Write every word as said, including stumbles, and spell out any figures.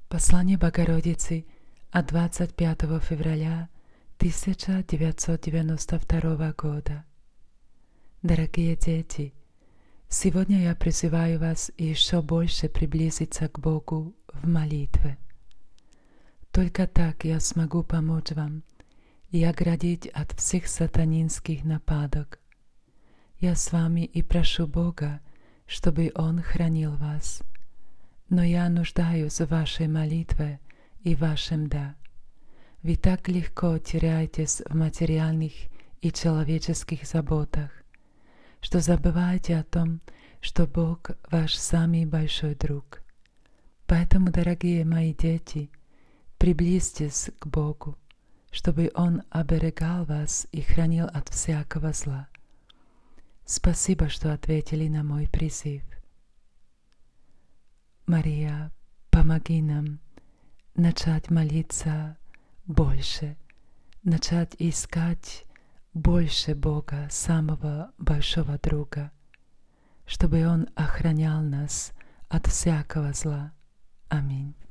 Послание Богородицы от двадцать пятого февраля тысяча девятьсот девяносто второго года. Дорогие дети, сегодня я призываю вас еще больше приблизиться к Богу в молитве. Только так я смогу помочь вам и оградить от всех сатанинских нападок. Я с вами и прошу Бога, чтобы Он хранил вас. Но я нуждаюсь в вашей молитве и вашем «да». Вы так легко теряетесь в материальных и человеческих заботах, что забываете о том, что Бог ваш самый большой друг. Поэтому, дорогие мои дети, приблизьтесь к Богу, чтобы Он оберегал вас и хранил от всякого зла. Спасибо, что ответили на мой призыв. Мария, помоги нам начать молиться больше, начать искать больше Бога, самого большого друга, чтобы Он охранял нас от всякого зла. Аминь.